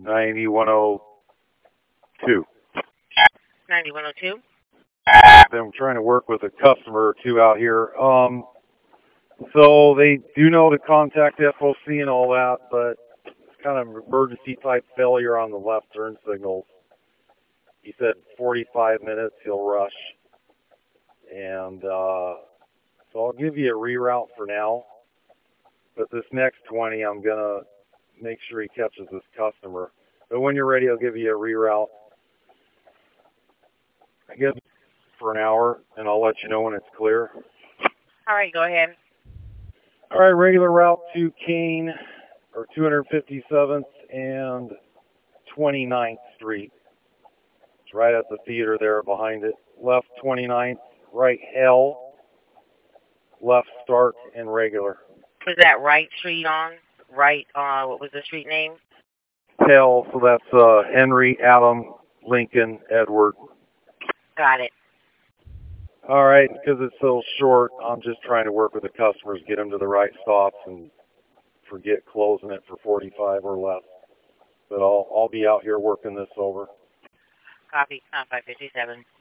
9102. 9102? I'm trying to work with a customer or two out here. So they do know to contact FOC and all that, but it's kind of an emergency type failure on the left turn signals. He said 45 minutes he'll rush. And so I'll give you a reroute for now. But this next 20, I'm going to make sure he catches this customer. But when you're ready, I'll give you a reroute. I guess for an hour, and I'll let you know when it's clear. All right, go ahead. All right, regular route to Kane, or 257th and 29th Street. It's right at the theater there behind it. Left 29th, right L, left Stark, and regular. Was that right street on? Right, what was the street name? L, so that's Henry, Adam, Lincoln, Edward. Got it. All right, because it's so short, I'm just trying to work with the customers, get them to the right stops, and forget closing it for 45 or less. But I'll be out here working this over. Copy, 557.